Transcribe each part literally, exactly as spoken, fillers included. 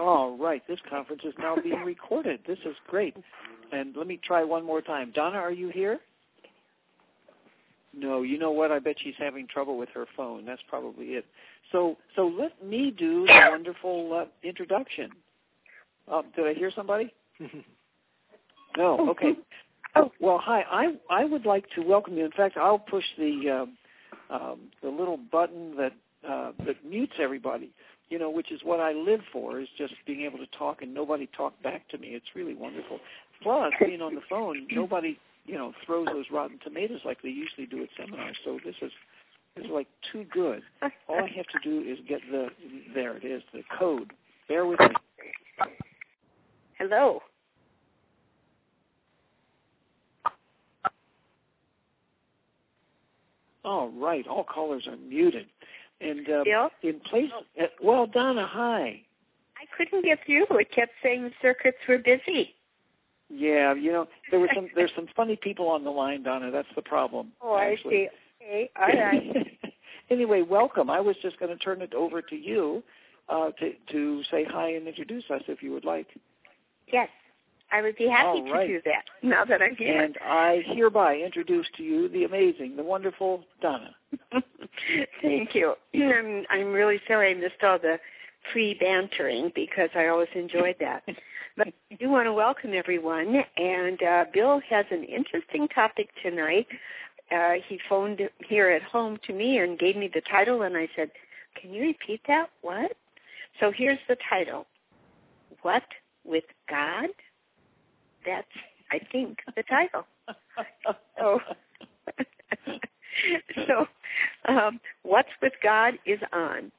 All right. This conference is now being recorded. This is great. And let me try one more time. Donna, are you here? No, you know what? I bet she's having trouble with her phone. That's probably it. So so let me do the wonderful uh, introduction. Uh, did I hear somebody? No. Okay. Oh, well, hi. I I would like to welcome you. In fact, I'll push the uh, um, the little button that uh, that mutes everybody. You know, which is what I live for, is just being able to talk and nobody talk back to me. It's really wonderful. Plus, being on the phone, nobody, you know, throws those rotten tomatoes like they usually do at seminars. So this is this is like too good. All I have to do is get the, there it is, the code. Bear with me. Hello. All right, all callers are muted. And uh, Bill? in place, uh, well, Donna, hi. I couldn't get through. It kept saying the circuits were busy. Yeah, you know, there were some. There's some funny people on the line, Donna. That's the problem. Oh, actually. I see. Okay, all right. Anyway, welcome. I was just going to turn it over to you uh, to to say hi and introduce us, if you would like. Yes, I would be happy All right. to do that. Now that I'm here. And I hereby introduce to you the amazing, the wonderful Donna. Thank you. I'm, I'm really sorry I missed all the pre-bantering because I always enjoyed that. But I do want to welcome everyone, and uh, Bill has an interesting topic tonight. Uh, he phoned here at home to me and gave me the title, and I said, can you repeat that? What? So here's the title. What with God? That's, I think, the title. So, so um, What's with God is on.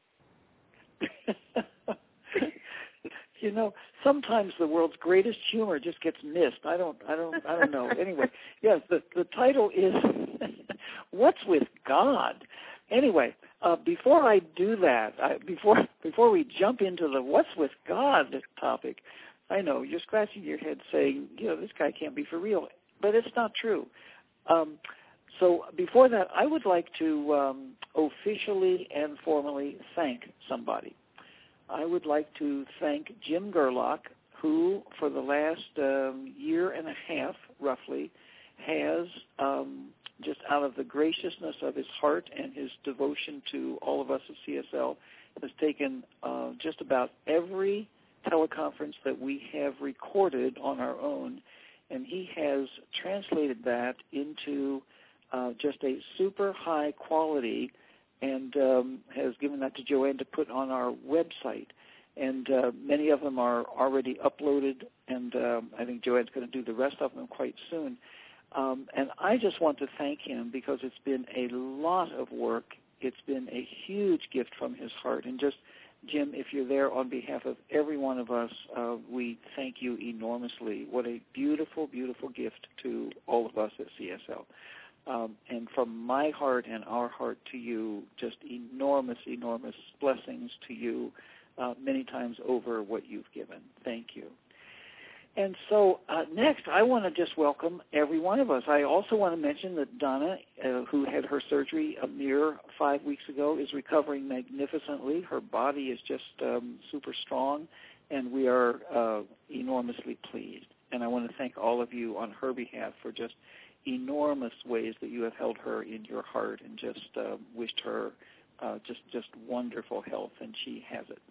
You know, sometimes the world's greatest humor just gets missed. I don't, I don't, I don't know. Anyway, yes, the the title is "What's with God." Anyway, uh, before I do that, I, before before we jump into the "What's with God" topic, I know you're scratching your head saying, you know, this guy can't be for real, but it's not true. Um, so before that, I would like to um, officially and formally thank somebody. I would like to thank Jim Gerlach, who for the last um, year and a half, roughly, has, um, just out of the graciousness of his heart and his devotion to all of us at C S L, has taken uh, just about every teleconference that we have recorded on our own, and he has translated that into uh, just a super high quality and um, has given that to Joanne to put on our website. And uh, many of them are already uploaded, and um, I think Joanne's going to do the rest of them quite soon. Um, and I just want to thank him because it's been a lot of work. It's been a huge gift from his heart. And just, Jim, if you're there on behalf of every one of us, uh, we thank you enormously. What a beautiful, beautiful gift to all of us at C S L. Um, and from my heart and our heart to you, just enormous, enormous blessings to you, uh, many times over what you've given. Thank you. And so uh, next, I want to just welcome every one of us. I also want to mention that Donna, uh, who had her surgery a mere five weeks ago, is recovering magnificently. Her body is just um, super strong, and we are uh, enormously pleased. And I want to thank all of you on her behalf for just enormous ways that you have held her in your heart and just uh, wished her uh, just just wonderful health, and she has it.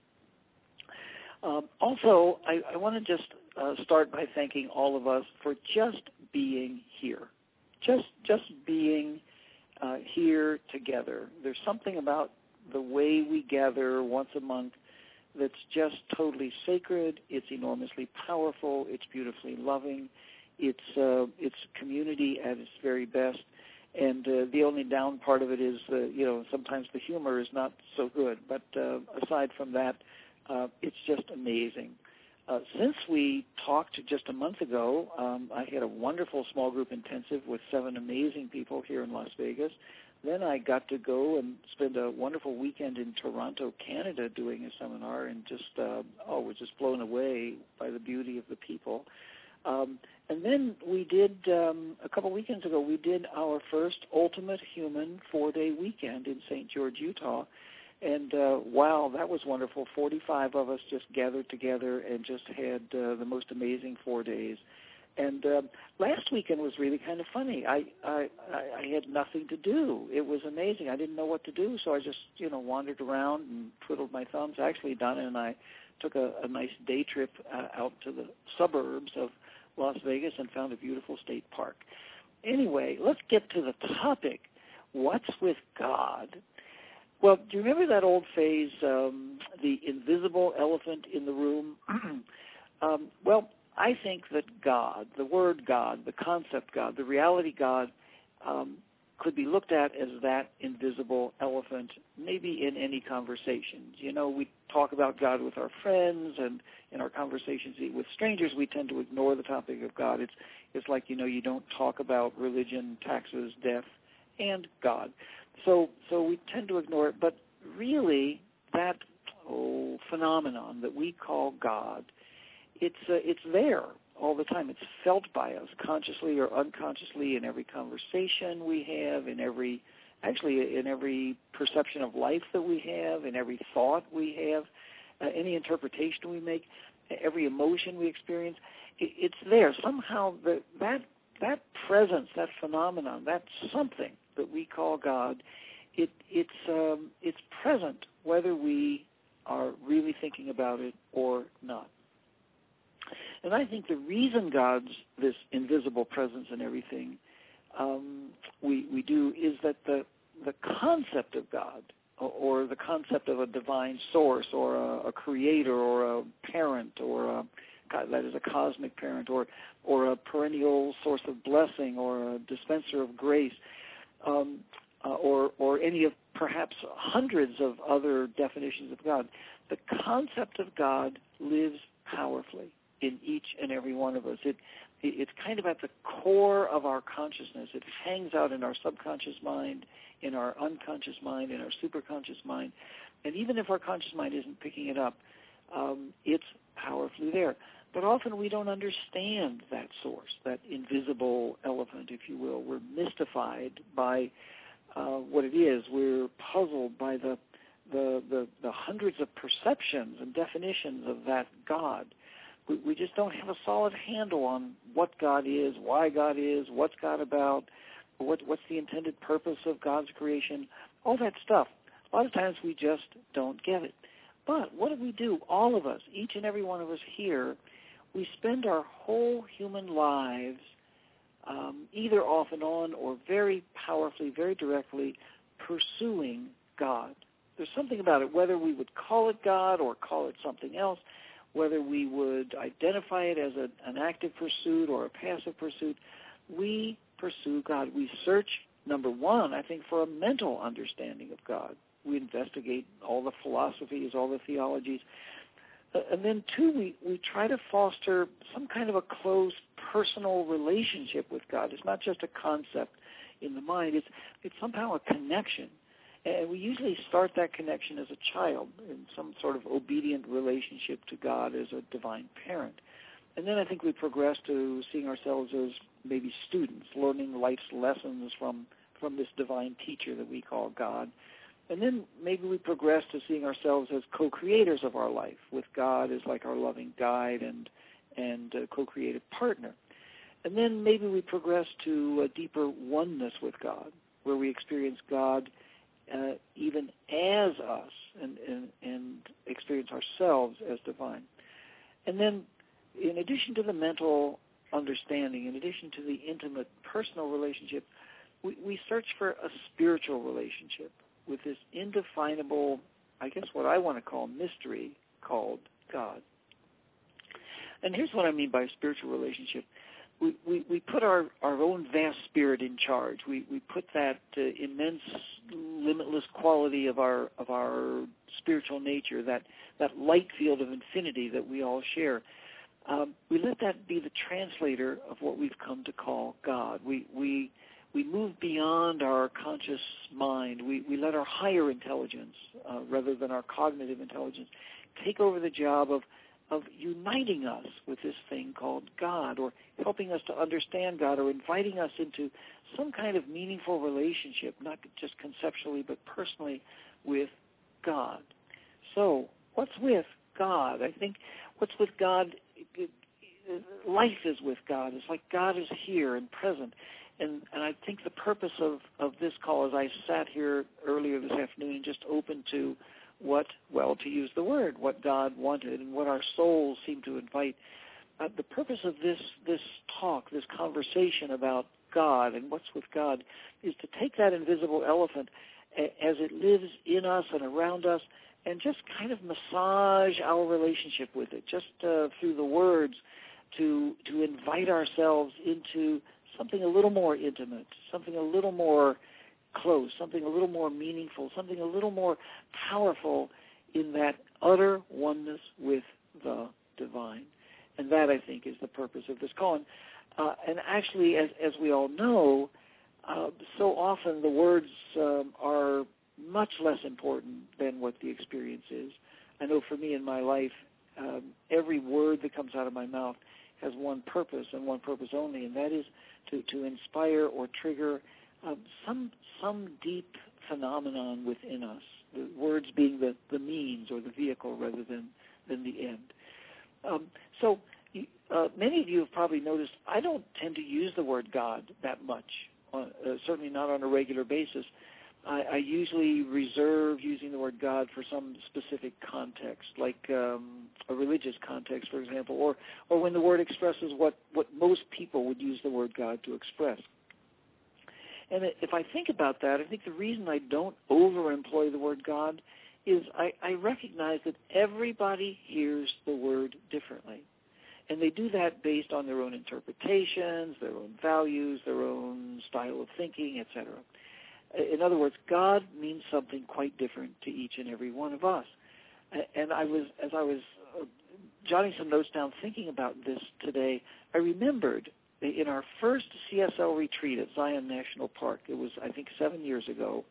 Um, also, I, I want to just uh, start by thanking all of us for just being here, just just being uh, here together. There's something about the way we gather once a month that's just totally sacred. It's enormously powerful. It's beautifully loving. It's uh, it's community at its very best, and uh, the only down part of it is, uh, you know, sometimes the humor is not so good. But uh, aside from that, uh, it's just amazing. Uh, since we talked just a month ago, um, I had a wonderful small group intensive with seven amazing people here in Las Vegas. Then I got to go and spend a wonderful weekend in Toronto, Canada, doing a seminar, and just uh, oh, was just blown away by the beauty of the people. Um, and then we did, um, a couple weekends ago, we did our first Ultimate Human four-day weekend in Saint George, Utah. And uh, wow, that was wonderful. forty-five of us just gathered together and just had uh, the most amazing four days. And uh, last weekend was really kind of funny. I, I I had nothing to do. It was amazing. I didn't know what to do, so I just, you know, wandered around and twiddled my thumbs. Actually, Donna and I took a, a nice day trip uh, out to the suburbs of Las Vegas and found a beautiful state park. Anyway, let's get to the topic. What's with God? Well, do you remember that old phrase, um, the invisible elephant in the room? um, well, I think that God, the word God, the concept God, the reality God, um, could be looked at as that invisible elephant, maybe in any conversations. You know, we talk about God with our friends, and in our conversations with strangers, we tend to ignore the topic of God. It's it's like, you know, you don't talk about religion, taxes, death, and God. So so we tend to ignore it. But really, that oh, phenomenon that we call God, it's uh, it's there all the time. It's felt by us, consciously or unconsciously, in every conversation we have, in every, actually in every perception of life that we have, in every thought we have, uh, any interpretation we make, every emotion we experience. It, it's there. Somehow the, that that presence, that phenomenon, that something that we call God, it, it's um, it's present whether we are really thinking about it or not. And I think the reason God's this invisible presence in everything um, we we do is that the the concept of God, or, or the concept of a divine source, or a, a creator, or a parent, or a, that is a cosmic parent, or or a perennial source of blessing, or a dispenser of grace, um, uh, or or any of perhaps hundreds of other definitions of God. The concept of God lives powerfully in each and every one of us. It, it it's kind of at the core of our consciousness. It hangs out in our subconscious mind, in our unconscious mind, in our superconscious mind. And even if our conscious mind isn't picking it up, um, it's powerfully there. But often we don't understand that source, that invisible elephant, if you will. We're mystified by uh, what it is. We're puzzled by the, the, the, the hundreds of perceptions and definitions of that God. We, we just don't have a solid handle on what God is, why God is, what's God about, what, what's the intended purpose of God's creation, all that stuff. A lot of times we just don't get it. But what do we do? All of us, each and every one of us here, we spend our whole human lives um, either off and on or very powerfully, very directly pursuing God. There's something about it, whether we would call it God or call it something else, whether we would identify it as a, an active pursuit or a passive pursuit, we pursue God. We search, number one, I think, for a mental understanding of God. We investigate all the philosophies, all the theologies. Uh, and then, two, we, we try to foster some kind of a close personal relationship with God. It's not just a concept in the mind. It's, it's somehow a connection. And we usually start that connection as a child in some sort of obedient relationship to God as a divine parent. And then I think we progress to seeing ourselves as maybe students, learning life's lessons from, from this divine teacher that we call God. And then maybe we progress to seeing ourselves as co-creators of our life, with God as like our loving guide and, and uh, co-creative partner. And then maybe we progress to a deeper oneness with God, where we experience God Uh, even as us, and, and, and experience ourselves as divine. And then, in addition to the mental understanding, in addition to the intimate personal relationship, we, we search for a spiritual relationship with this indefinable, I guess what I want to call mystery, called God. And here's what I mean by spiritual relationship. We, we, we put our, our own vast spirit in charge. We, we put that uh, immense, limitless quality of our of our spiritual nature, that, that light field of infinity that we all share. Um, we let that be the translator of what we've come to call God. We we we move beyond our conscious mind. We, we let our higher intelligence, uh, rather than our cognitive intelligence, take over the job of of uniting us with this thing called God, or helping us to understand God, or inviting us into some kind of meaningful relationship, not just conceptually but personally, with God. So what's with God? I think what's with God, it, it, life is with God. It's like God is here and present. And, and I think the purpose of, of this call, as I sat here earlier this afternoon and just opened to what, well, to use the word, what God wanted and what our souls seem to invite, uh, the purpose of this, this talk, this conversation about God and what's with God is to take that invisible elephant a, as it lives in us and around us and just kind of massage our relationship with it, just uh, through the words to to invite ourselves into something a little more intimate, something a little more close, something a little more meaningful, something a little more powerful in that utter oneness with the divine. And that, I think, is the purpose of this call. And, uh, and actually, as, as we all know, uh, so often the words um, are much less important than what the experience is. I know for me in my life, um, every word that comes out of my mouth has one purpose and one purpose only, and that is to, to inspire or trigger um, some some deep phenomenon within us, the words being the, the means or the vehicle rather than, than the end. Um, so uh, many of you have probably noticed I don't tend to use the word God that much, uh, uh, certainly not on a regular basis. I, I usually reserve using the word God for some specific context, like um, a religious context, for example, or, or when the word expresses what, what most people would use the word God to express. And if I think about that, I think the reason I don't over-employ the word God is I, I recognize that everybody hears the word differently. And they do that based on their own interpretations, their own values, their own style of thinking, et cetera. In other words, God means something quite different to each and every one of us. And I was, as I was jotting some notes down thinking about this today, I remembered in our first C S L retreat at Zion National Park, it was, I think, seven years ago,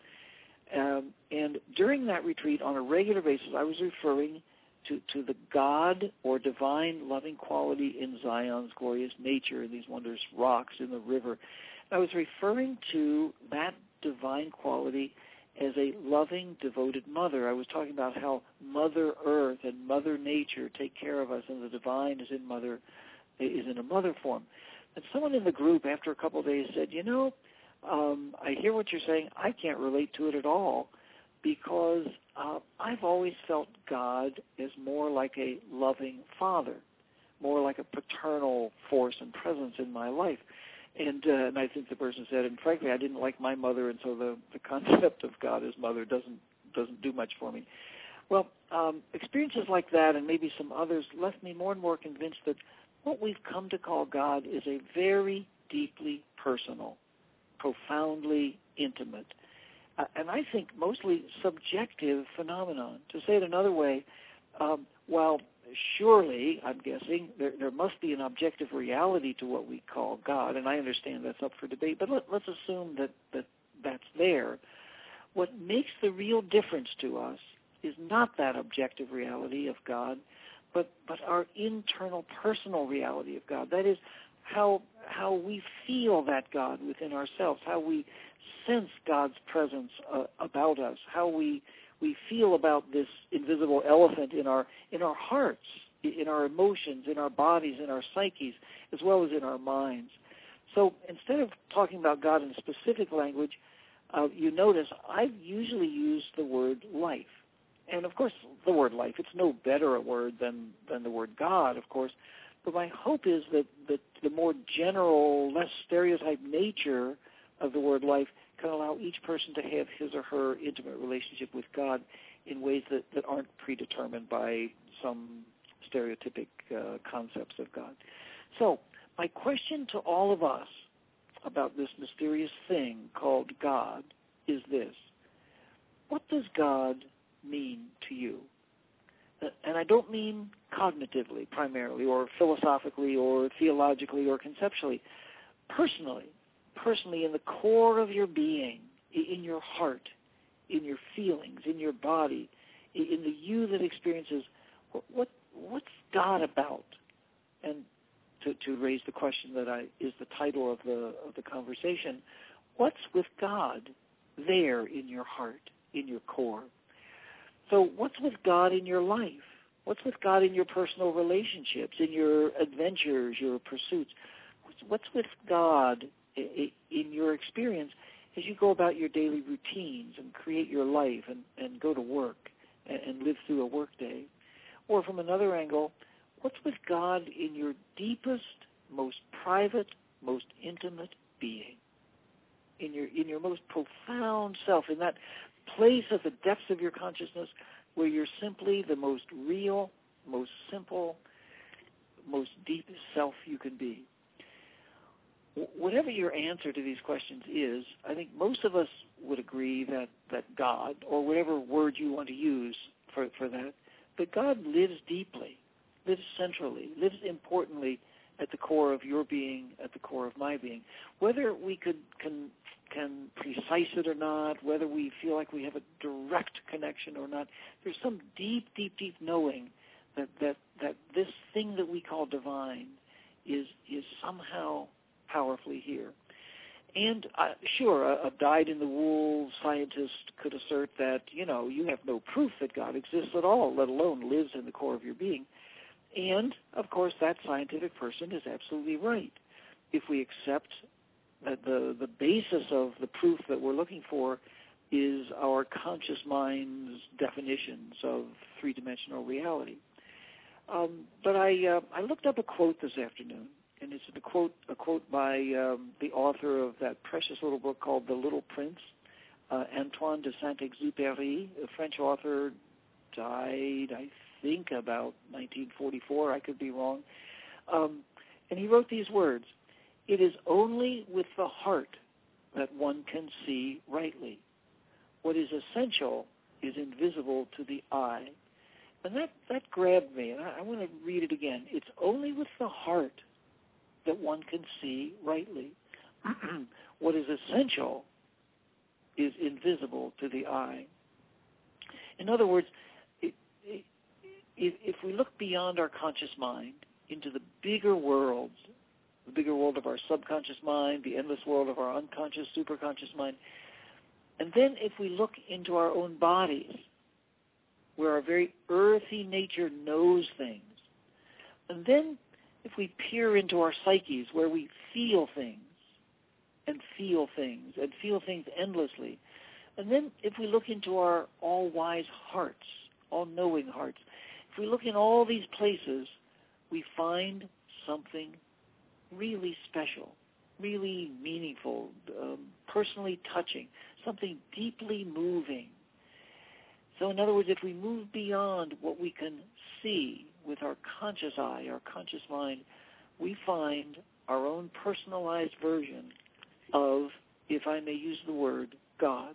um, and during that retreat, on a regular basis, I was referring to, to the God or divine loving quality in Zion's glorious nature, in these wondrous rocks in the river. I was referring to that divine quality as a loving, devoted mother. I was talking about how Mother Earth and Mother Nature take care of us, and the divine is in mother is in a mother form. And someone in the group, after a couple of days, said, "You know, um, I hear what you're saying. I can't relate to it at all because uh, I've always felt God as more like a loving father, more like a paternal force and presence in my life." And, uh, and I think the person said, and frankly, I didn't like my mother, and so the, the concept of God as mother doesn't doesn't do much for me. Well, um, experiences like that and maybe some others left me more and more convinced that what we've come to call God is a very deeply personal, profoundly intimate, uh, and I think mostly subjective phenomenon. To say it another way, um, while surely, I'm guessing, there, there must be an objective reality to what we call God, and I understand that's up for debate, but let, let's assume that, that that's there. What makes the real difference to us is not that objective reality of God, but, but our internal personal reality of God. That is how how we feel that God within ourselves, how we sense God's presence uh, about us, how we we feel about this invisible elephant in our in our hearts, in our emotions, in our bodies, in our psyches, as well as in our minds. So instead of talking about God in specific language, uh, you notice I've usually used the word life. And, of course, the word life, it's no better a word than, than the word God, of course. But my hope is that, that the more general, less stereotyped nature of the word life can allow each person to have his or her intimate relationship with God in ways that, that aren't predetermined by some stereotypic uh, concepts of God. So my question to all of us about this mysterious thing called God is this: what does God mean to you? And I don't mean cognitively primarily, or philosophically, or theologically, or conceptually. Personally, personally in the core of your being, in your heart, in your feelings, in your body, in the you that experiences, what, what what's God about? And to, to raise the question that I, is the title of the of the conversation, what's with God there in your heart, in your core? So what's with God in your life? What's with God in your personal relationships, in your adventures, your pursuits? What's, what's with God in your experience as you go about your daily routines and create your life and, and go to work and, and live through a work day? Or from another angle, what's with God in your deepest, most private, most intimate being? In your in your most profound self, in that place at the depths of your consciousness where you're simply the most real, most simple, most deepest self you can be. Whatever your answer to these questions is, I think most of us would agree that, that God, or whatever word you want to use for, for that, that God lives deeply, lives centrally, lives importantly at the core of your being, at the core of my being. Whether we could can can precise it or not, whether we feel like we have a direct connection or not, there's some deep, deep, deep knowing that, that, that this thing that we call divine is is somehow powerfully here. And uh, sure, a, a dyed-in-the-wool scientist could assert that, you know, you have no proof that God exists at all, let alone lives in the core of your being. And, of course, that scientific person is absolutely right. If we accept that the, the basis of the proof that we're looking for is our conscious mind's definitions of three-dimensional reality. Um, but I uh, I looked up a quote this afternoon, and it's a quote a quote by um, the author of that precious little book called The Little Prince, uh, Antoine de Saint-Exupéry, a French author, died, I think, about nineteen forty-four. I could be wrong. Um, and he wrote these words: "It is only with the heart that one can see rightly. What is essential is invisible to the eye." And that, that grabbed me, and I, I want to read it again. It's only with the heart that one can see rightly. What is essential is invisible to the eye. In other words, it, it, if, if we look beyond our conscious mind into the bigger worlds, the bigger world of our subconscious mind, the endless world of our unconscious, superconscious mind, and then if we look into our own bodies, where our very earthy nature knows things, and then if we peer into our psyches, where we feel things and feel things and feel things endlessly, and then if we look into our all-wise hearts, all-knowing hearts, if we look in all these places, we find something really special, really meaningful, um, personally touching, something deeply moving. So in other words, if we move beyond what we can see with our conscious eye, our conscious mind, we find our own personalized version of, if I may use the word, God.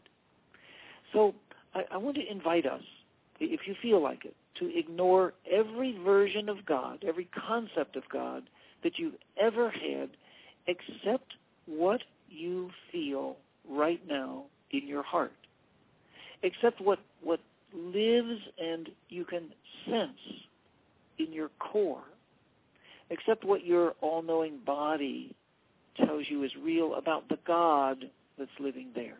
So I, I want to invite us, if you feel like it, to ignore every version of God, every concept of God that you've ever had, except what you feel right now in your heart, except what, what lives and you can sense in your core, except what your all-knowing body tells you is real about the God that's living there.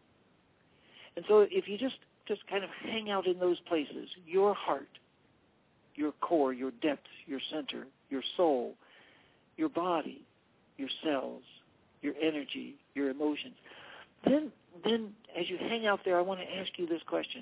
And so if you just, just kind of hang out in those places, your heart, your core, your depth, your center, your soul, your body, your cells, your energy, your emotions, then, then as you hang out there, I want to ask you this question.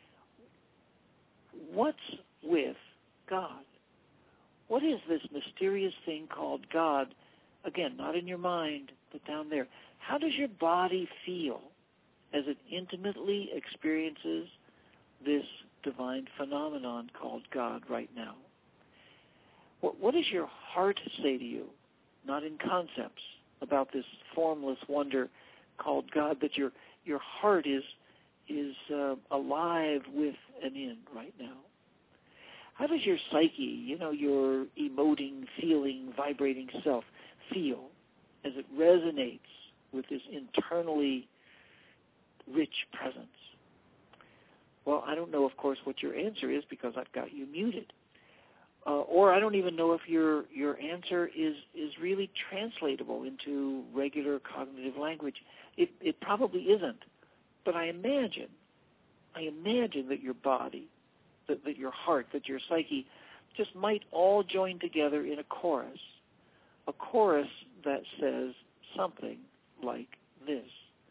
What's with God? What is this mysterious thing called God? Again, not in your mind, but down there. How does your body feel as it intimately experiences this divine phenomenon called God right now? What, what does your heart say to you, not in concepts, about this formless wonder called God, but your your heart is is uh, alive with and in right now? How does your psyche, you know, your emoting, feeling, vibrating self feel as it resonates with this internally rich presence? Well, I don't know, of course, what your answer is because I've got you muted. Uh, or I don't even know if your your answer is, is really translatable into regular cognitive language. It, it probably isn't. But I imagine I imagine that your body, that, that your heart, that your psyche just might all join together in a chorus, a chorus that says something like this.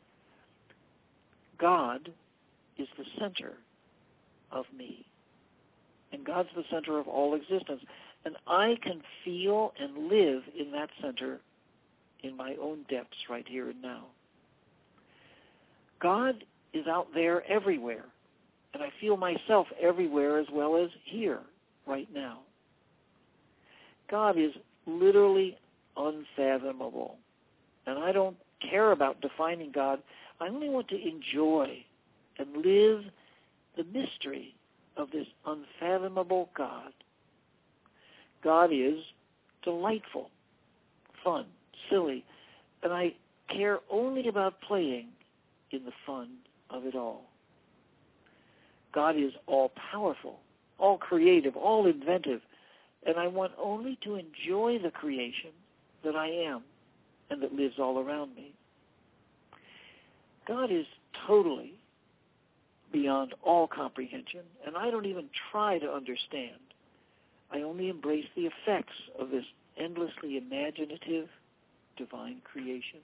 God is the center of me, and God's the center of all existence, and I can feel and live in that center in my own depths right here and now. God is out there everywhere, and I feel myself everywhere as well as here right now. God is literally unfathomable, and I don't care about defining God. I only want to enjoy and live the mystery of this unfathomable God. God is delightful, fun, silly, and I care only about playing in the fun of it all. God is all-powerful, all-creative, all-inventive, and I want only to enjoy the creation that I am and that lives all around me. God is totally beyond all comprehension, and I don't even try to understand. I only embrace the effects of this endlessly imaginative, divine creation.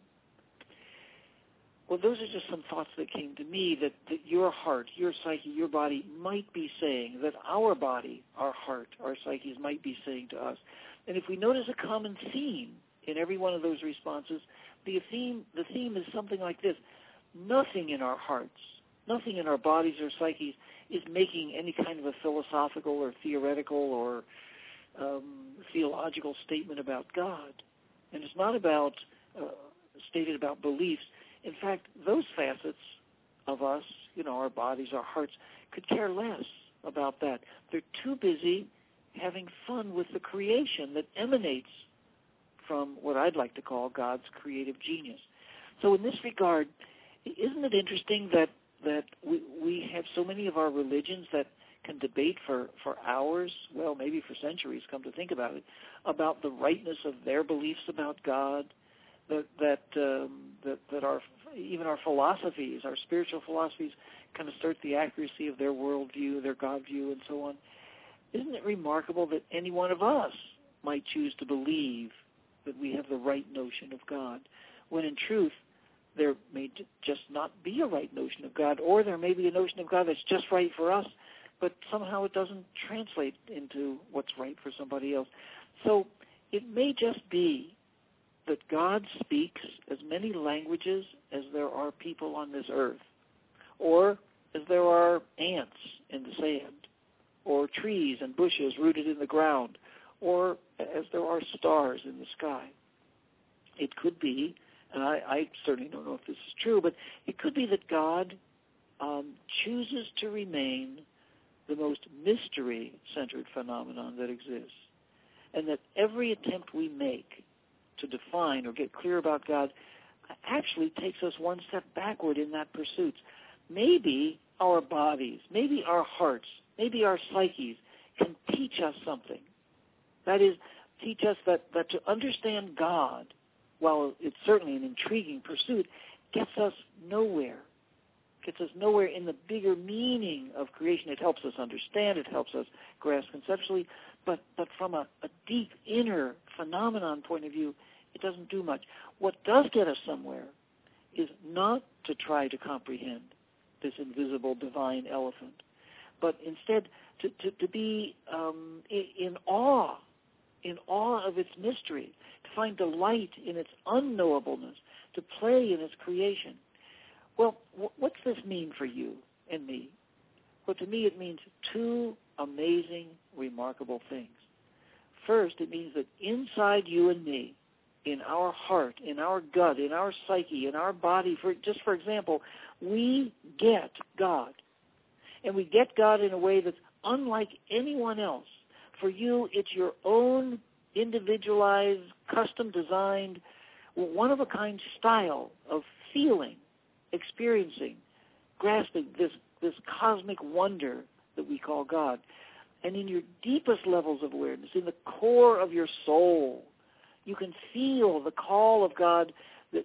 Well, those are just some thoughts that came to me that, that your heart, your psyche, your body might be saying, that our body, our heart, our psyches might be saying to us. And if we notice a common theme in every one of those responses, the theme, the theme is something like this. Nothing in our hearts, nothing in our bodies or psyches is making any kind of a philosophical or theoretical or um, theological statement about God. And it's not about uh, stated about beliefs. In fact, those facets of us, you know, our bodies, our hearts, could care less about that. They're too busy having fun with the creation that emanates from what I'd like to call God's creative genius. So in this regard, isn't it interesting that, that we, we have so many of our religions that can debate for, for hours, well, maybe for centuries, come to think about it, about the rightness of their beliefs about God, that that um, that, that our even our philosophies, our spiritual philosophies, can assert the accuracy of their worldview, their God view, and so on. Isn't it remarkable that any one of us might choose to believe that we have the right notion of God, when in truth there may just not be a right notion of God, or there may be a notion of God that's just right for us, but somehow it doesn't translate into what's right for somebody else. So it may just be that God speaks as many languages as there are people on this earth, or as there are ants in the sand, or trees and bushes rooted in the ground, or as there are stars in the sky. It could be, and I, I certainly don't know if this is true, but it could be that God um, chooses to remain the most mystery-centered phenomenon that exists, and that every attempt we make to define or get clear about God actually takes us one step backward in that pursuit. Maybe our bodies, maybe our hearts, maybe our psyches can teach us something. That is, teach us that, that to understand God, while it's certainly an intriguing pursuit, gets us nowhere. Gets us nowhere in the bigger meaning of creation. It helps us understand, it helps us grasp conceptually, but, but from a, a deep inner phenomenon point of view, it doesn't do much. What does get us somewhere is not to try to comprehend this invisible divine elephant, but instead to, to, to be um, in, in awe, in awe of its mystery, to find delight in its unknowableness, to play in its creation. Well, what's this mean for you and me? Well, to me it means two amazing, remarkable things. First, it means that inside you and me, in our heart, in our gut, in our psyche, in our body, for just for example, we get God. And we get God in a way that's unlike anyone else. For you, it's your own individualized, custom-designed, one-of-a-kind style of feeling, experiencing, grasping this, this cosmic wonder that we call God. And in your deepest levels of awareness, in the core of your soul, you can feel the call of God that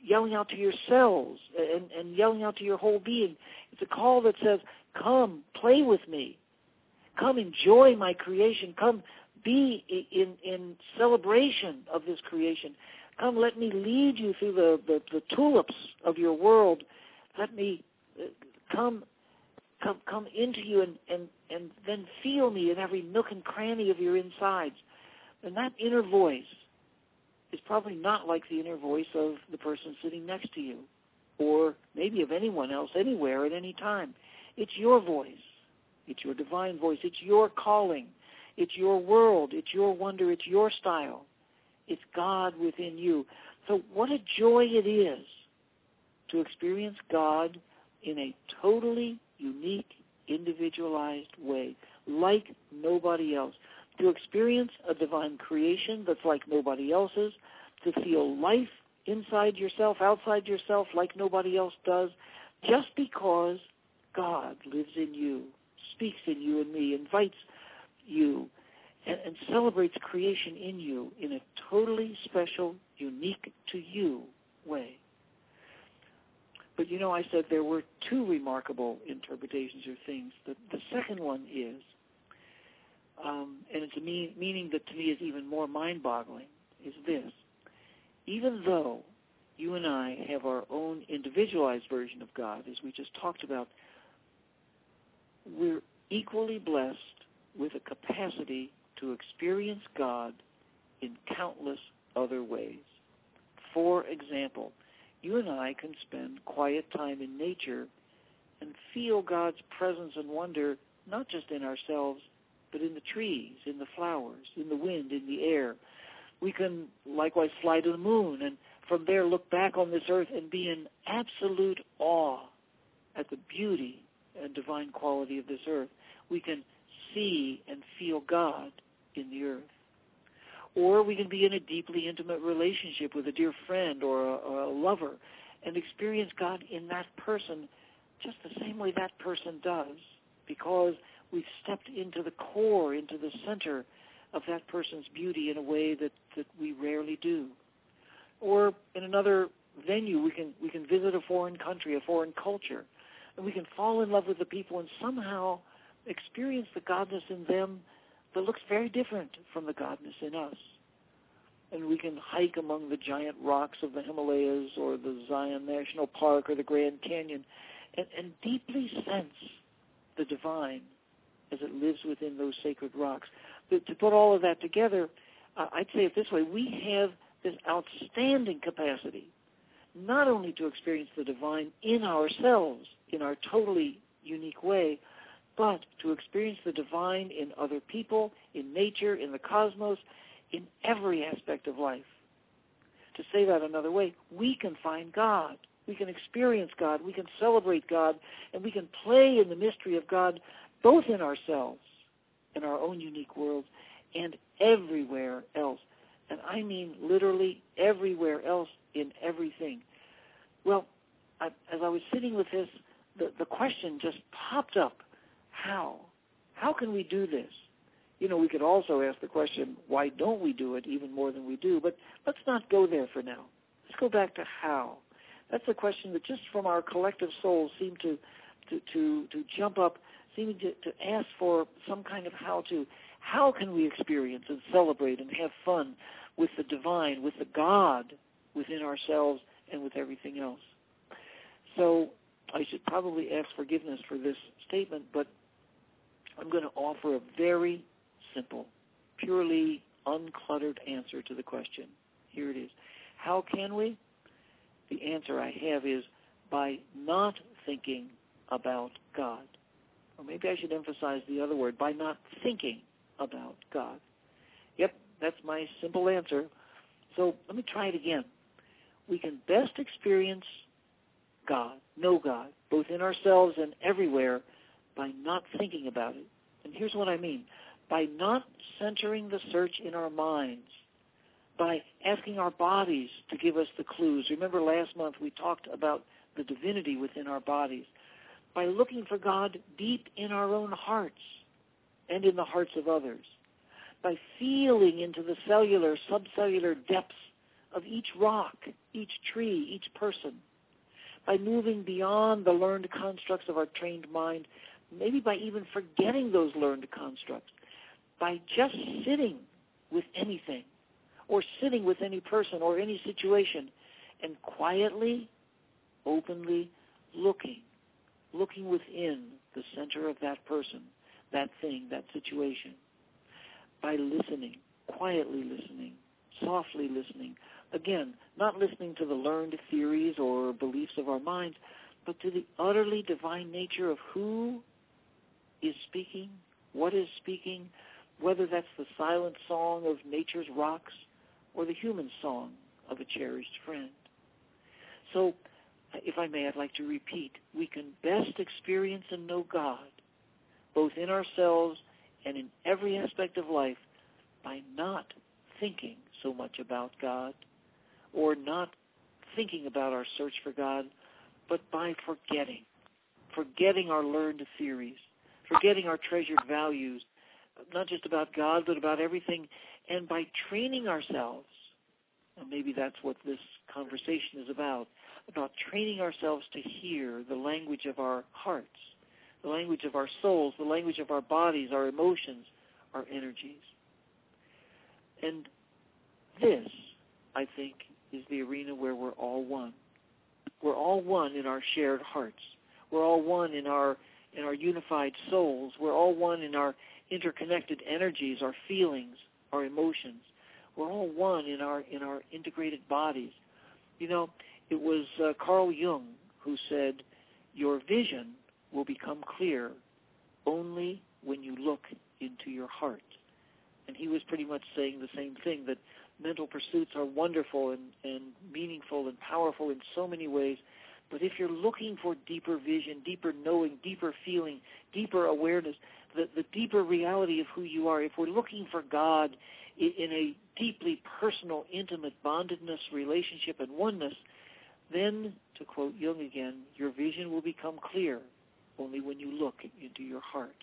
yelling out to your cells and, and yelling out to your whole being. It's a call that says, come, play with me. Come, enjoy my creation. Come, be in, in celebration of this creation. Come, let me lead you through the, the, the tulips of your world. Let me uh, come come come into you and, and, and then feel me in every nook and cranny of your insides. And that inner voice is probably not like the inner voice of the person sitting next to you, or maybe of anyone else anywhere at any time. It's your voice. It's your divine voice. It's your calling. It's your world. It's your wonder. It's your style. It's God within you. So what a joy it is to experience God in a totally unique, individualized way, like nobody else. To experience a divine creation that's like nobody else's, to feel life inside yourself, outside yourself, like nobody else does, just because God lives in you, speaks in you and me, invites you, and, and celebrates creation in you in a totally special, unique to you way. But, you know, I said there were two remarkable interpretations or things. The, the second one is, um, and it's a mean, meaning that to me is even more mind-boggling, is this. Even though you and I have our own individualized version of God, as we just talked about, we're equally blessed with a capacity to experience God in countless other ways. For example, you and I can spend quiet time in nature and feel God's presence and wonder, not just in ourselves, but in the trees, in the flowers, in the wind, in the air. We can likewise fly to the moon and from there look back on this earth and be in absolute awe at the beauty and divine quality of this earth. We can see and feel God in the earth. Or we can be in a deeply intimate relationship with a dear friend or a, or a lover and experience God in that person just the same way that person does, because we've stepped into the core, into the center of that person's beauty in a way that, that we rarely do. Or in another venue, we can we can visit a foreign country, a foreign culture, and we can fall in love with the people and somehow experience the godness in them that looks very different from the godness in us. And we can hike among the giant rocks of the Himalayas or the Zion National Park or the Grand Canyon and, and deeply sense the divine as it lives within those sacred rocks. But to put all of that together, uh, I'd say it this way: we have this outstanding capacity not only to experience the divine in ourselves in our totally unique way, but to experience the divine in other people, in nature, in the cosmos, in every aspect of life. To say that another way, we can find God. We can experience God. We can celebrate God. And we can play in the mystery of God both in ourselves, in our own unique world, and everywhere else. And I mean literally everywhere else in everything. Well, I, as I was sitting with this, the, the question just popped up. How? How can we do this? You know, we could also ask the question, why don't we do it even more than we do? But let's not go there for now. Let's go back to how. That's a question that just from our collective souls seem to to, to, to jump up, seeming to, to ask for some kind of how to. How can we experience and celebrate and have fun with the divine, with the God within ourselves and with everything else? So I should probably ask forgiveness for this statement, but I'm going to offer a very simple, purely uncluttered answer to the question. Here it is. How can we? The answer I have is by not thinking about God. Or maybe I should emphasize the other word, by not thinking about God. Yep, that's my simple answer. So let me try it again. We can best experience God, know God, both in ourselves and everywhere, by not thinking about it. And here's what I mean. By not centering the search in our minds, by asking our bodies to give us the clues. Remember last month we talked about the divinity within our bodies. By looking for God deep in our own hearts and in the hearts of others. By feeling into the cellular, subcellular depths of each rock, each tree, each person, by moving beyond the learned constructs of our trained mind, maybe by even forgetting those learned constructs, by just sitting with anything or sitting with any person or any situation and quietly, openly looking, looking within the center of that person, that thing, that situation, by listening, quietly listening, softly listening. Again, not listening to the learned theories or beliefs of our minds, but to the utterly divine nature of who is speaking, what is speaking, whether that's the silent song of nature's rocks or the human song of a cherished friend. So, if I may, I'd like to repeat, we can best experience and know God, both in ourselves and in every aspect of life, by not thinking so much about God or not thinking about our search for God, but by forgetting, forgetting our learned theories, forgetting our treasured values, not just about God, but about everything, and by training ourselves, and maybe that's what this conversation is about, about training ourselves to hear the language of our hearts, the language of our souls, the language of our bodies, our emotions, our energies. And this, I think, is the arena where we're all one. We're all one in our shared hearts. We're all one in our in our unified souls. We're all one in our interconnected energies, our feelings, our emotions. We're all one in our in our integrated bodies. You know, it was uh, Carl Jung who said, your vision will become clear only when you look into your heart. And he was pretty much saying the same thing, that mental pursuits are wonderful and, and meaningful and powerful in so many ways, but if you're looking for deeper vision, deeper knowing, deeper feeling, deeper awareness, the, the deeper reality of who you are, if we're looking for God in, in a deeply personal, intimate bondedness, relationship, and oneness, then, to quote Jung again, your vision will become clear only when you look into your heart.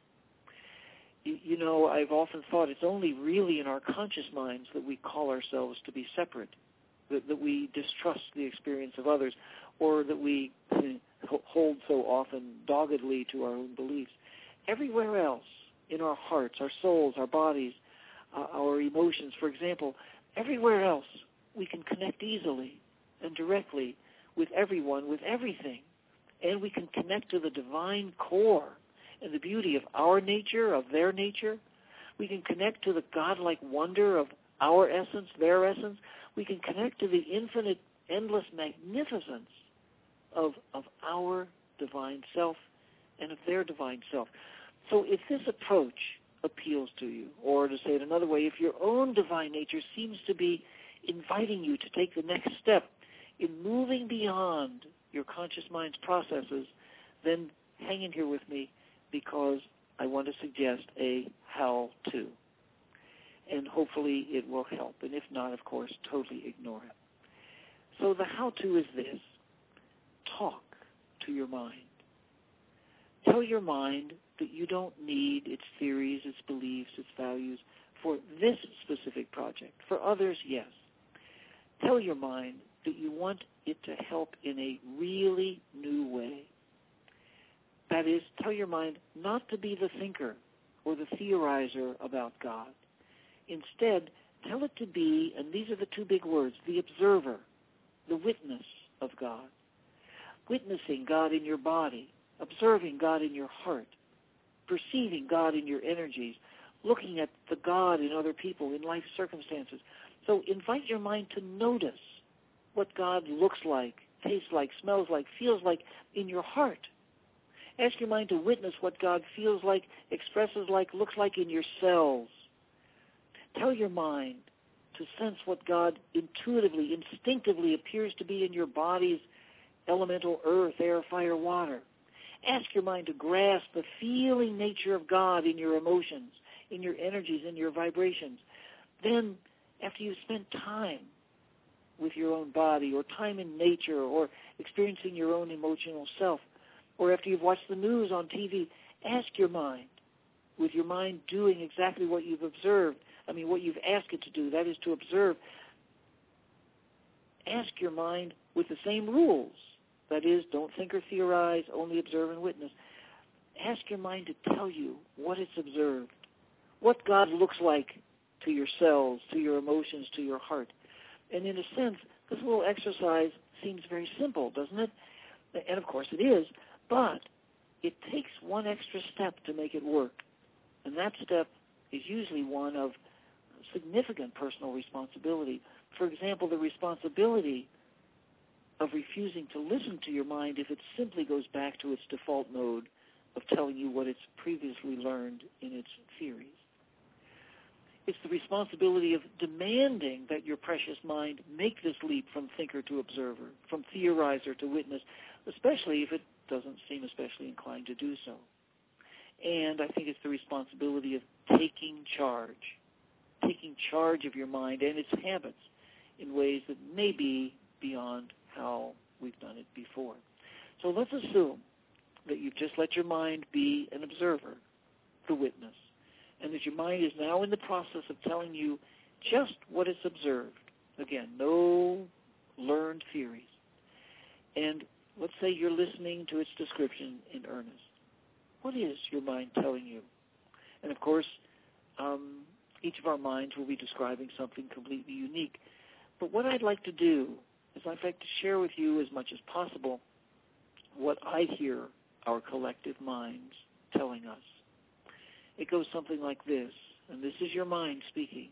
You, you know, I've often thought it's only really in our conscious minds that we call ourselves to be separate, that, that we distrust the experience of others, or that we hold so often doggedly to our own beliefs. Everywhere else, in our hearts, our souls, our bodies, uh, our emotions, for example, everywhere else we can connect easily and directly with everyone, with everything. And we can connect to the divine core and the beauty of our nature, of their nature. We can connect to the godlike wonder of our essence, their essence. We can connect to the infinite, endless magnificence of, of our divine self and of their divine self. So if this approach appeals to you, or to say it another way, if your own divine nature seems to be inviting you to take the next step in moving beyond your conscious mind's processes, then hang in here with me, because I want to suggest a how-to. And hopefully it will help. And if not, of course, totally ignore it. So the how-to is this. Talk to your mind. Tell your mind that you don't need its theories, its beliefs, its values for this specific project. For others, yes. Tell your mind that you want it to help in a really new way. That is, tell your mind not to be the thinker or the theorizer about God. Instead, tell it to be, and these are the two big words, the observer, the witness of God. Witnessing God in your body, observing God in your heart, perceiving God in your energies, looking at the God in other people, in life circumstances. So invite your mind to notice what God looks like, tastes like, smells like, feels like in your heart. Ask your mind to witness what God feels like, expresses like, looks like in your cells. Tell your mind to sense what God intuitively, instinctively appears to be in your body's elemental earth, air, fire, water. Ask your mind to grasp the feeling nature of God in your emotions, in your energies, in your vibrations. Then, after you've spent time with your own body, or time in nature, or experiencing your own emotional self, or after you've watched the news on T V, ask your mind, with your mind doing exactly what you've observed, I mean, what you've asked it to do, that is to observe, ask your mind with the same rules. That is, don't think or theorize, only observe and witness. Ask your mind to tell you what it's observed, what God looks like to your cells, to your emotions, to your heart. And in a sense, this little exercise seems very simple, doesn't it? And of course it is, but it takes one extra step to make it work. And that step is usually one of significant personal responsibility. For example, the responsibility of refusing to listen to your mind if it simply goes back to its default mode of telling you what it's previously learned in its theories. It's the responsibility of demanding that your precious mind make this leap from thinker to observer, from theorizer to witness, especially if it doesn't seem especially inclined to do so. And I think it's the responsibility of taking charge, taking charge of your mind and its habits in ways that may be beyond how we've done it before. So let's assume that you've just let your mind be an observer, the witness, and that your mind is now in the process of telling you just what it's observed. Again, no learned theories. And let's say you're listening to its description in earnest. What is your mind telling you? And of course, um, each of our minds will be describing something completely unique. But what I'd like to do is I'd like to share with you as much as possible what I hear our collective minds telling us. It goes something like this, and this is your mind speaking.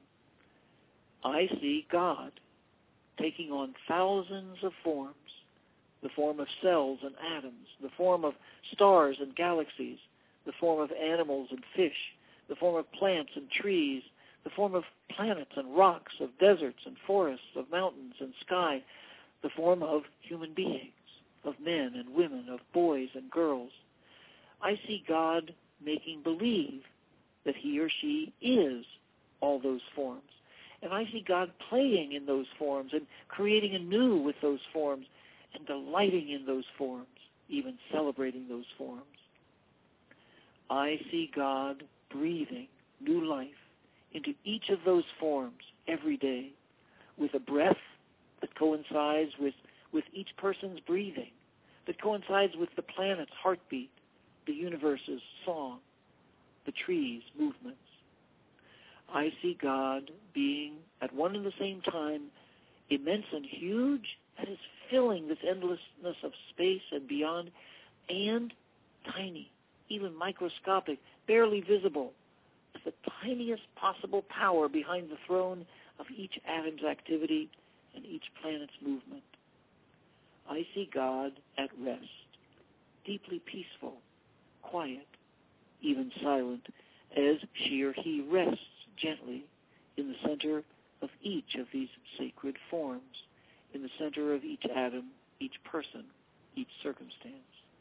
I see God taking on thousands of forms, the form of cells and atoms, the form of stars and galaxies, the form of animals and fish, the form of plants and trees, the form of planets and rocks, of deserts and forests, of mountains and sky, the form of human beings, of men and women, of boys and girls. I see God making believe that he or she is all those forms. And I see God playing in those forms and creating anew with those forms and delighting in those forms, even celebrating those forms. I see God breathing new life into each of those forms every day with a breath that coincides with, with each person's breathing, that coincides with the planet's heartbeat, the universe's song, the trees' movements. I see God being at one and the same time immense and huge, that is filling this endlessness of space and beyond, and tiny, even microscopic, barely visible, as the tiniest possible power behind the throne of each atom's activity and each planet's movement. I see God at rest, deeply peaceful, quiet, even silent, as she or he rests gently in the center of each of these sacred forms, in the center of each atom, each person, each circumstance.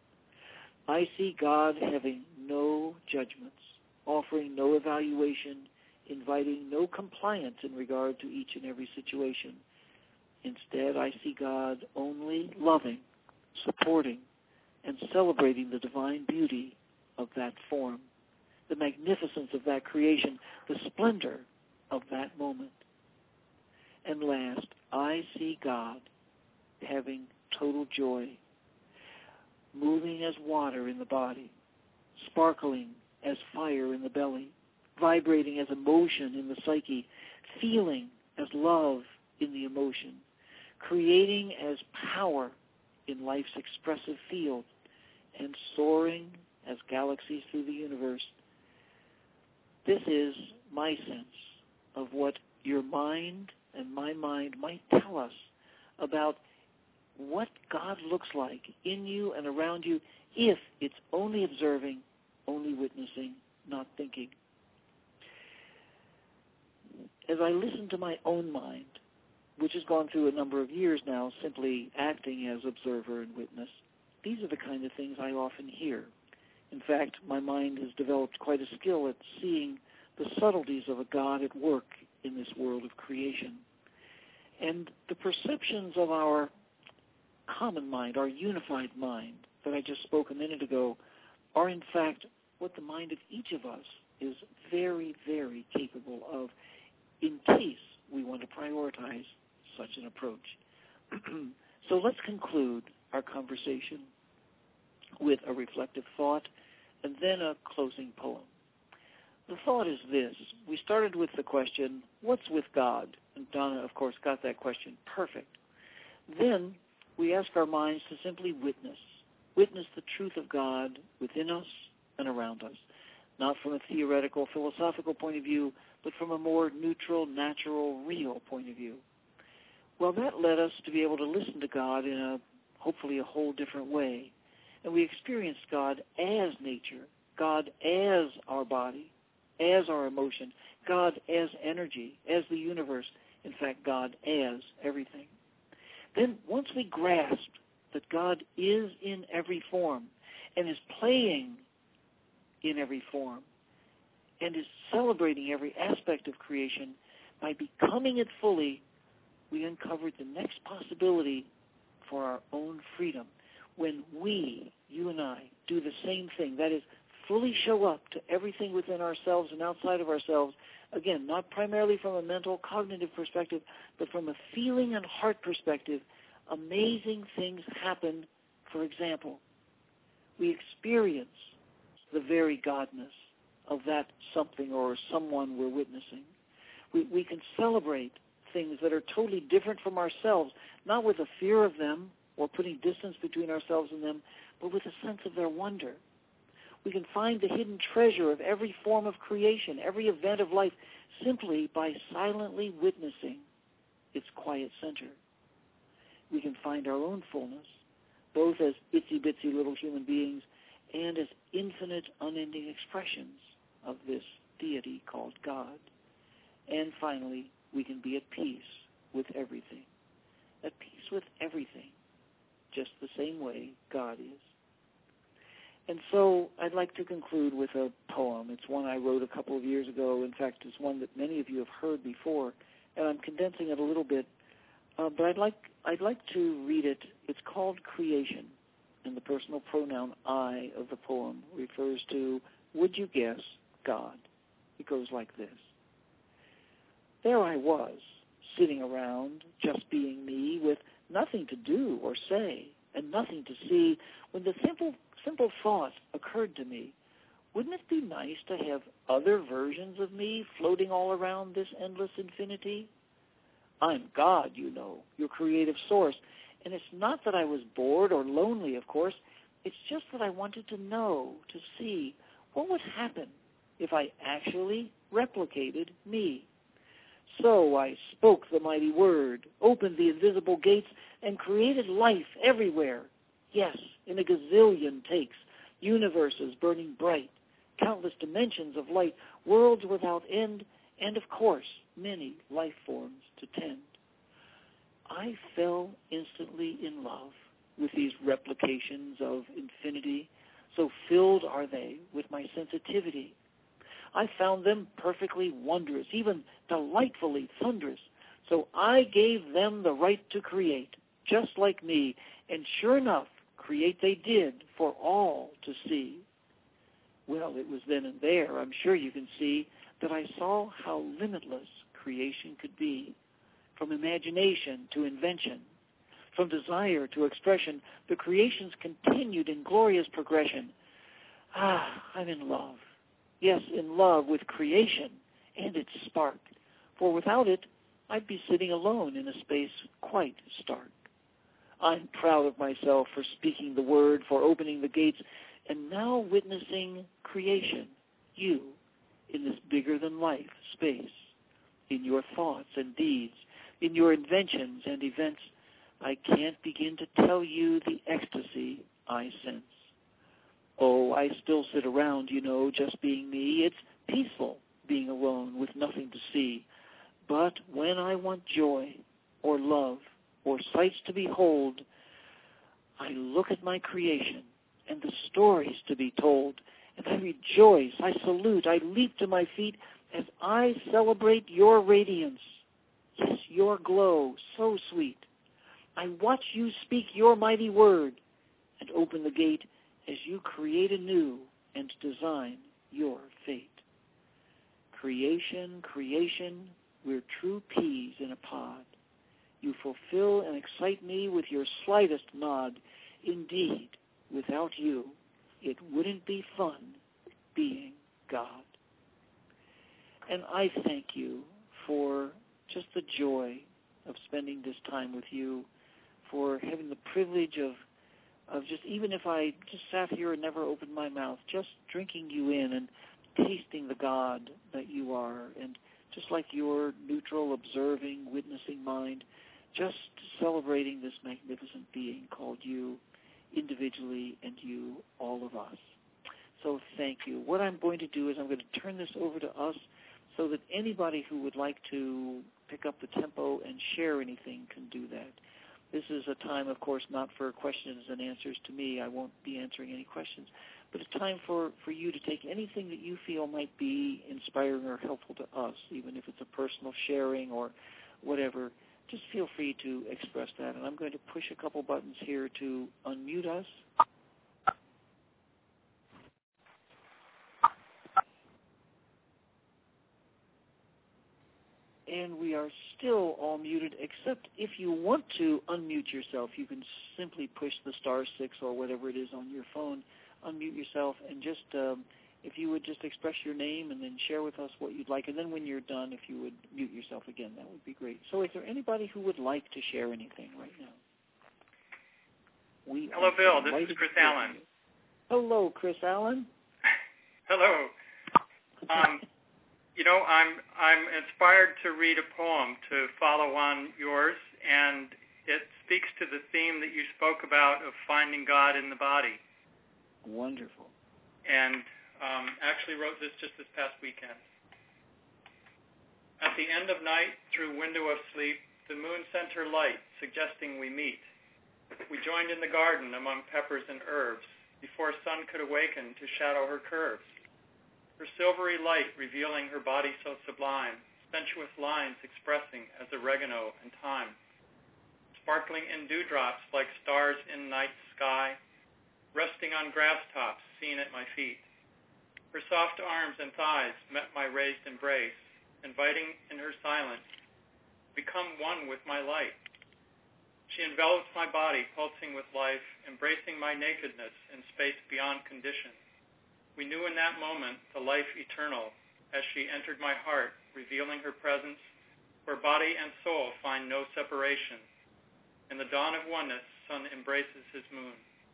I see God having no judgments, offering no evaluation, inviting no compliance in regard to each and every situation. Instead, I see God only loving, supporting, and celebrating the divine beauty of that form, the magnificence of that creation, the splendor of that moment. And last, I see God having total joy, moving as water in the body, sparkling as fire in the belly, vibrating as emotion in the psyche, feeling as love in the emotion, creating as power in life's expressive field, and soaring as galaxies through the universe. This is my sense of what your mind and my mind might tell us about what God looks like in you and around you if it's only observing, only witnessing, not thinking. As I listen to my own mind, which has gone through a number of years now simply acting as observer and witness, these are the kind of things I often hear. In fact, my mind has developed quite a skill at seeing the subtleties of a God at work in this world of creation. And the perceptions of our common mind, our unified mind that I just spoke a minute ago, are in fact what the mind of each of us is very, very capable of in case we want to prioritize such an approach. So let's conclude our conversation with a reflective thought and then a closing poem. The thought is this. We started with the question, what's with God? And Donna, of course, got that question perfect. Then we ask our minds to simply witness, witness the truth of God within us and around us, not from a theoretical, philosophical point of view, but from a more neutral, natural, real point of view. Well, that led us to be able to listen to God in a, hopefully, a whole different way. And we experienced God as nature, God as our body, as our emotion, God as energy, as the universe, in fact, God as everything. Then once we grasped that God is in every form and is playing in every form and is celebrating every aspect of creation, by becoming it fully, we uncovered the next possibility for our own freedom. When we, you and I, do the same thing, that is, fully show up to everything within ourselves and outside of ourselves, again, not primarily from a mental, cognitive perspective, but from a feeling and heart perspective, amazing things happen. For example, we experience the very godness of that something or someone we're witnessing. We, we can celebrate things that are totally different from ourselves, not with a fear of them or putting distance between ourselves and them, but with a sense of their wonder. We can find the hidden treasure of every form of creation, every event of life, simply by silently witnessing its quiet center. We can find our own fullness, both as itsy-bitsy little human beings and as infinite, unending expressions of this deity called God. And finally, we can be at peace with everything, at peace with everything, just the same way God is. And so I'd like to conclude with a poem. It's one I wrote a couple of years ago. In fact, it's one that many of you have heard before, and I'm condensing it a little bit. Uh, but I'd like I'd like to read it. It's called Creation, and the personal pronoun I of the poem refers to, would you guess, God. It goes like this. There I was, sitting around, just being me, with nothing to do or say, and nothing to see, when the simple simple thought occurred to me, wouldn't it be nice to have other versions of me floating all around this endless infinity? I'm God, you know, your creative source, and it's not that I was bored or lonely, of course. It's just that I wanted to know, to see, what would happen if I actually replicated me. So I spoke the mighty word, opened the invisible gates, and created life everywhere. Yes, in a gazillion takes, universes burning bright, countless dimensions of light, worlds without end, and of course, many life forms to tend. I fell instantly in love with these replications of infinity, so filled are they with my sensitivity. I found them perfectly wondrous, even delightfully thunderous, so I gave them the right to create, just like me, and sure enough, create they did for all to see. Well, it was then and there, I'm sure you can see, that I saw how limitless creation could be. From imagination to invention, from desire to expression, the creations continued in glorious progression. Ah, I'm in love. Yes, in love with creation and its spark, for without it, I'd be sitting alone in a space quite stark. I'm proud of myself for speaking the word, for opening the gates, and now witnessing creation, you, in this bigger-than-life space, in your thoughts and deeds, in your inventions and events. I can't begin to tell you the ecstasy I sense. Oh, I still sit around, you know, just being me. It's peaceful being alone with nothing to see. But when I want joy or love or sights to behold, I look at my creation and the stories to be told, and I rejoice, I salute, I leap to my feet as I celebrate your radiance. Yes, your glow, so sweet. I watch you speak your mighty word and open the gate as you create anew and design your fate. Creation, creation, we're true peas in a pod, You fulfill and excite me with your slightest nod. Indeed, without you, it wouldn't be fun being God. And I thank you for just the joy of spending this time with you, for having the privilege of, of just, even if I just sat here and never opened my mouth, just drinking you in and tasting the God that you are, and just like your neutral, observing, witnessing mind, just celebrating this magnificent being called you individually and you, all of us. So thank you. What I'm going to do is I'm going to turn this over to us so that anybody who would like to pick up the tempo and share anything can do that. This is a time, of course, not for questions and answers to me. I won't be answering any questions, but a time for, for you to take anything that you feel might be inspiring or helpful to us, even if it's a personal sharing or whatever. Just feel free to express that. And I'm going to push a couple buttons here to unmute us. And we are still all muted, except if you want to unmute yourself, you can simply push the star six or whatever it is on your phone, unmute yourself, and just um, if you would just express your name and then share with us what you'd like. And then when you're done, if you would mute yourself again, that would be great. So is there anybody who would like to share anything right now? We Hello, Bill. This is Chris Allen. Hello, Chris Allen. Hello. Um, you know, I'm I'm inspired to read a poem to follow on yours, and it speaks to the theme that you spoke about of finding God in the body. Wonderful. And um, actually wrote this just this past weekend. At the end of night, through window of sleep, the moon sent her light, suggesting we meet. We joined in the garden among peppers and herbs, before sun could awaken to shadow her curves. Her silvery light revealing her body so sublime, sensuous lines expressing as oregano and thyme. Sparkling in dewdrops like stars in night sky, resting on grass tops seen at my feet. Her soft arms and thighs met my raised embrace, inviting in her silence, become one with my light. She envelops my body, pulsing with life, embracing my nakedness in space beyond condition. We knew in that moment the life eternal as she entered my heart, revealing her presence where body and soul find no separation. In the dawn of oneness, sun embraces his moon.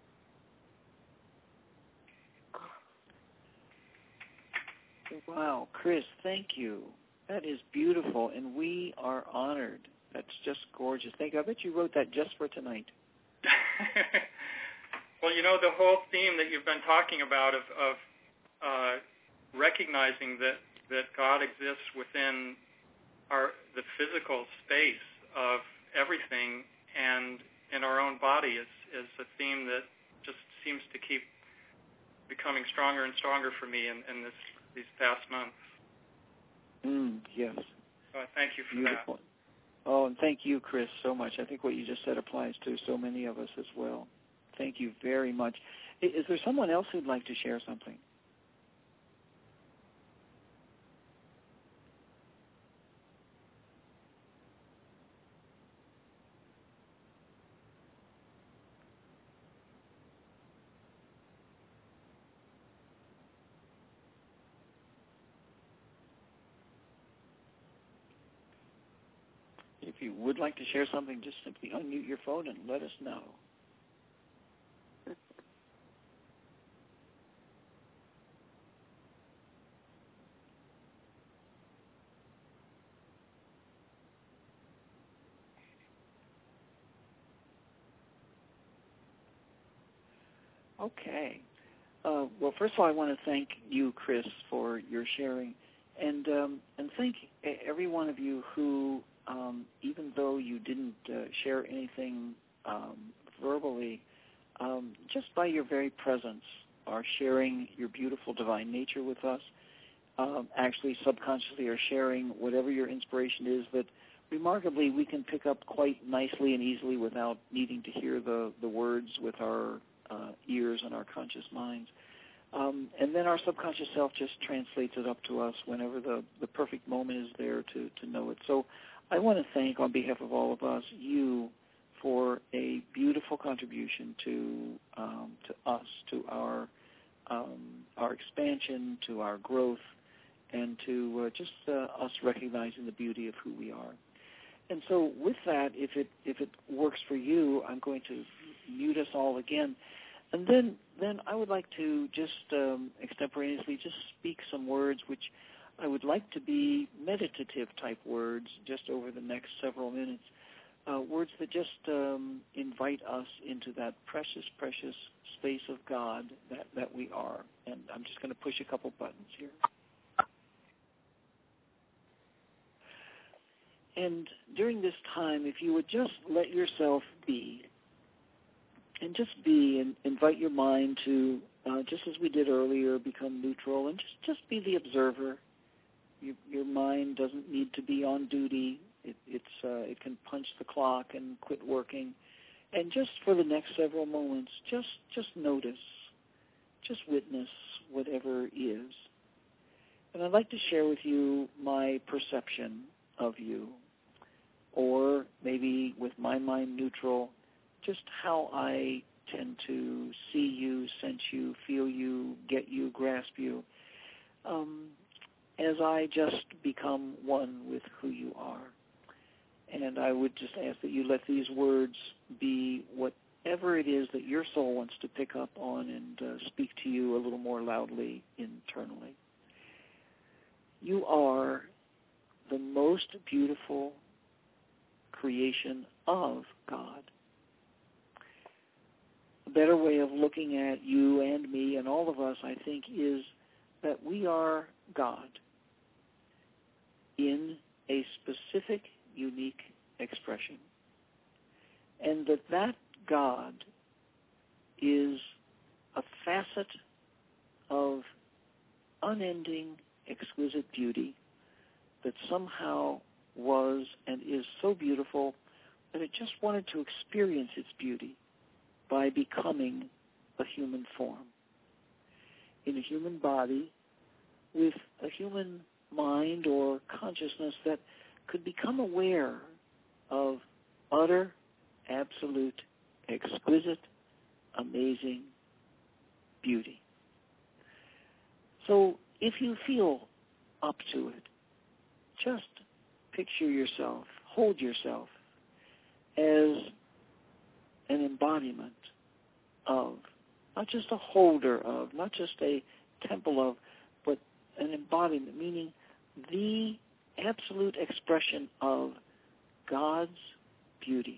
Wow, Chris, thank you. That is beautiful, and we are honored. That's just gorgeous. Thank you. I bet you wrote that just for tonight. Well, you know, the whole theme that you've been talking about of, of uh, recognizing that, that God exists within our the physical space of everything and in our own body is, is a theme that just seems to keep becoming stronger and stronger for me in, in this these past months. Mm, yes. So I thank you for Beautiful. that. Oh, and thank you, Chris, so much. I think what you just said applies to so many of us as well. Thank you very much. Is there someone else who'd like to share something? If you would like to share something, just simply unmute your phone and let us know. Okay. Uh, well, first of all, I want to thank you, Chris, for your sharing, and um, and thank every one of you who, um, even though you didn't uh, share anything um, verbally, um, just by your very presence are sharing your beautiful divine nature with us, um, actually subconsciously are sharing whatever your inspiration is that remarkably we can pick up quite nicely and easily without needing to hear the, the words with our uh, ears and our conscious minds. Um, and then our subconscious self just translates it up to us whenever the, the perfect moment is there to, to know it. So I want to thank, on behalf of all of us, you for a beautiful contribution to um, to us, to our um, our expansion, to our growth, and to uh, just uh, us recognizing the beauty of who we are. And so with that, if it if it works for you, I'm going to mute us all again. And then then I would like to just um, extemporaneously just speak some words which I would like to be meditative type words just over the next several minutes, uh, words that just um, invite us into that precious, precious space of God that, that we are. And I'm just going to push a couple buttons here. And during this time, if you would just let yourself be, and just be, and invite your mind to, uh, just as we did earlier, become neutral, and just, just be the observer. Your, your mind doesn't need to be on duty. It, it's uh, it can punch the clock and quit working. And just for the next several moments, just just notice, just witness whatever is. And I'd like to share with you my perception of you, or maybe with my mind neutral, just how I tend to see you, sense you, feel you, get you, grasp you, um, as I just become one with who you are. And I would just ask that you let these words be whatever it is that your soul wants to pick up on and uh, speak to you a little more loudly internally. You are the most beautiful creation of God. A better way of looking at you and me and all of us, I think, is that we are God in a specific, unique expression. And that that God is a facet of unending, exquisite beauty that somehow was and is so beautiful that it just wanted to experience its beauty by becoming a human form, in a human body, with a human mind or consciousness that could become aware of utter, absolute, exquisite, amazing beauty. So if you feel up to it, just picture yourself, hold yourself as an embodiment of, not just a holder of, not just a temple of, but an embodiment, meaning the absolute expression of God's beauty.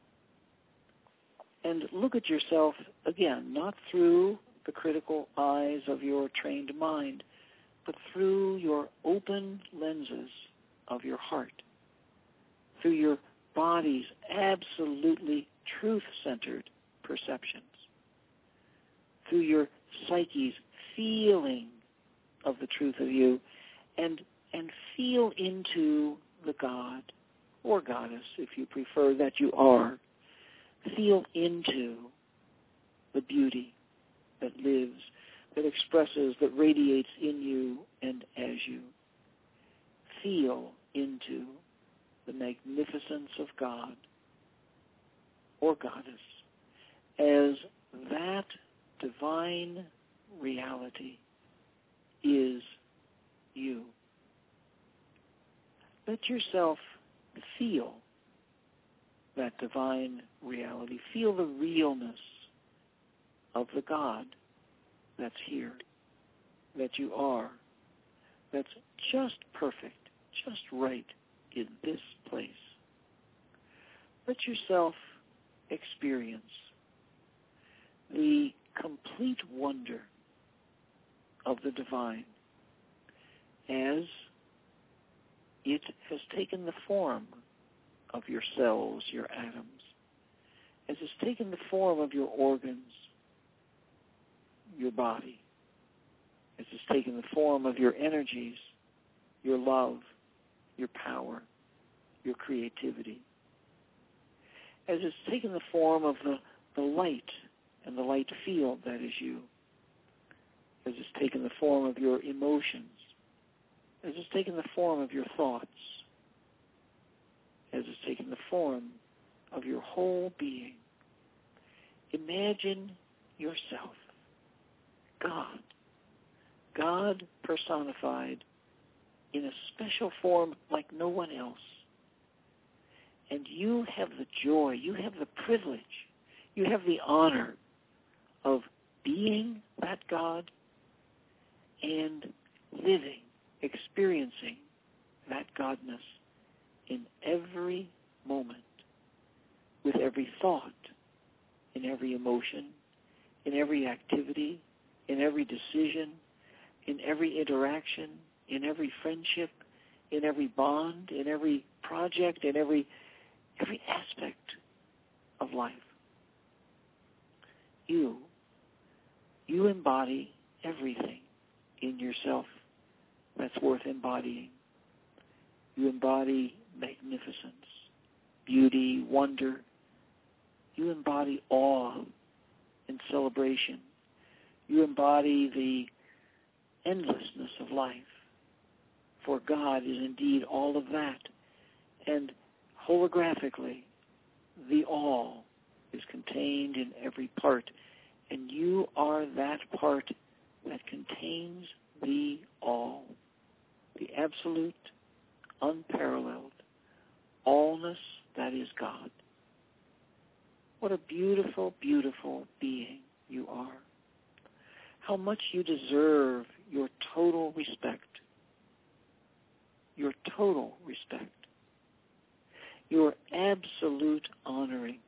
And look at yourself, again, not through the critical eyes of your trained mind, but through your open lenses of your heart, through your body's absolutely truth-centered perceptions, through your psyche's feeling of the truth of you, and and feel into the God or goddess, if you prefer, that you are. Feel into the beauty that lives, that expresses, that radiates in you and as you. Feel into the magnificence of God or goddess as that divine reality is you. Let yourself feel that divine reality. Feel the realness of the God that's here, that you are, that's just perfect, just right in this place. Let yourself experience the complete wonder of the divine as it has taken the form of your cells, your atoms, as it's taken the form of your organs, your body, as it's taken the form of your energies, your love, your power, your creativity, as it's taken the form of the, the light and the light field that is you, as it's taken the form of your emotions, as it's taken the form of your thoughts, it's taken the form of your whole being. Imagine yourself, God, God personified in a special form like no one else. And you have the joy, you have the privilege, you have the honor of being that God and living, experiencing that Godness in every moment, with every thought, in every emotion, in every activity, in every decision, in every interaction, in every friendship, in every bond, in every project, in every every aspect of life. You, you embody everything in yourself that's worth embodying. You embody magnificence, beauty, wonder. You embody awe and celebration. You embody the endlessness of life. For God is indeed all of that. And holographically, the all is contained in every part. And you are that part that contains the all, the absolute, unparalleled allness that is God. What a beautiful, beautiful being you are. How much you deserve your total respect. Your total respect. Your absolute honoring.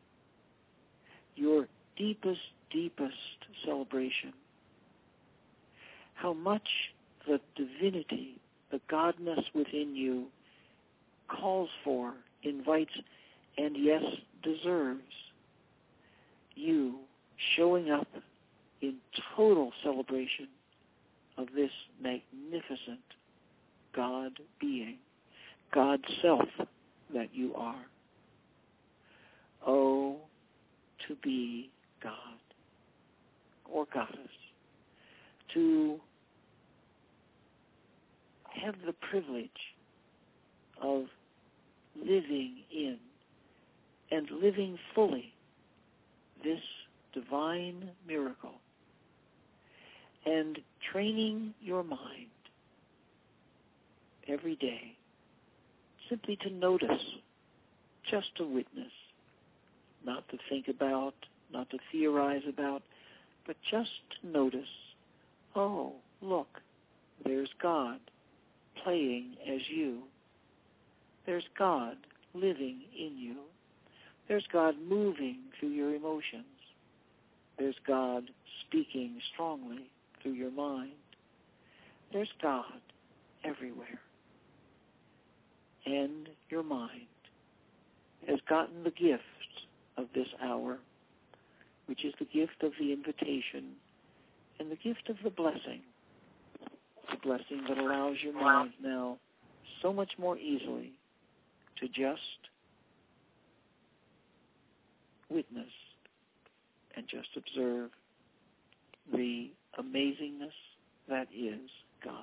Your deepest, deepest celebration. How much the divinity, the Godness within you calls for, invites, and yes, deserves you showing up in total celebration of this magnificent God being, God self that you are. Oh, to be God or Goddess, to have the privilege of living in and living fully this divine miracle and training your mind every day simply to notice, just to witness, not to think about, not to theorize about, but just to notice, oh, look, there's God playing as you. There's God living in you. There's God moving through your emotions. There's God speaking strongly through your mind. There's God everywhere. And your mind has gotten the gift of this hour, which is the gift of the invitation and the gift of the blessing, the blessing that allows your mind now so much more easily to just witness and just observe the amazingness that is God.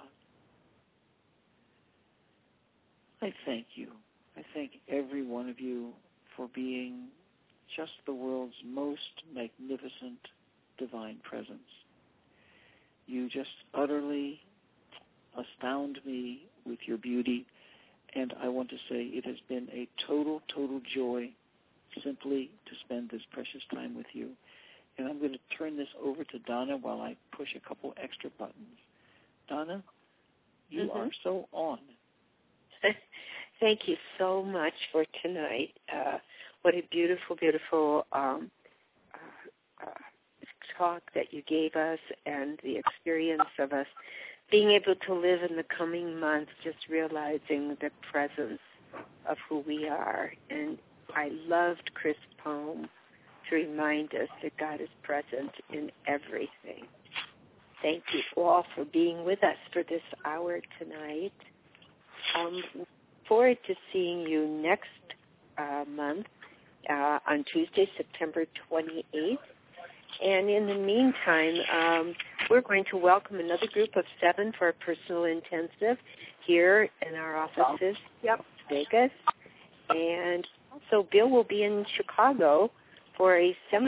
I thank you. I thank every one of you for being just the world's most magnificent divine presence. You just utterly astound me with your beauty, and I want to say it has been a total, total joy simply to spend this precious time with you. And I'm going to turn this over to Donna while I push a couple extra buttons. Donna, you mm-hmm. are so on. Thank you so much for tonight. Uh, what a beautiful, beautiful um, uh, uh, talk that you gave us, and the experience of us being able to live in the coming months, just realizing the presence of who we are. And I loved Chris' poem to remind us that God is present in everything. Thank you all for being with us for this hour tonight. Um, look forward to seeing you next uh, month uh, on Tuesday, September twenty-eighth. And in the meantime, um, we're going to welcome another group of seven for our personal intensive here in our offices, yep, Vegas. And also Bill will be in Chicago for a seminar